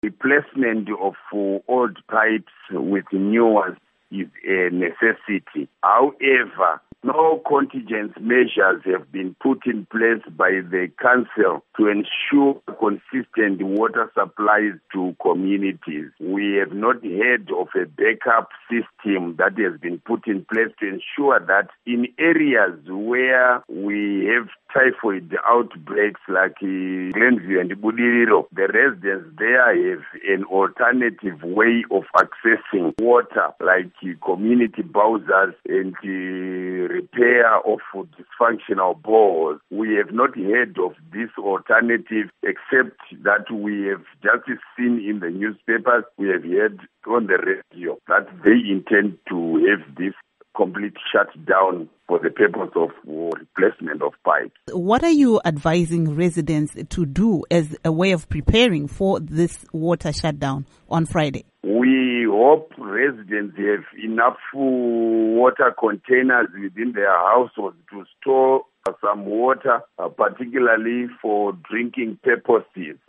Replacement of old pipes with new ones is a necessity. However, no contingent measures have been put in place by the council to ensure consistent water supplies to communities. We have not heard of a backup system that has been put in place to ensure that in areas where we have typhoid outbreaks like Glenview and Budiriro, the residents there have an alternative way of accessing water, like community bowsers and repair of dysfunctional boreholes. We have not heard of this alternative, except that we have just seen in the newspapers, we have heard on the radio that they intend to have this complete shutdown for the purpose of replacement of pipes. What are you advising residents to do as a way of preparing for this water shutdown on Friday? We hope residents have enough water containers within their households to store some water, particularly for drinking purposes.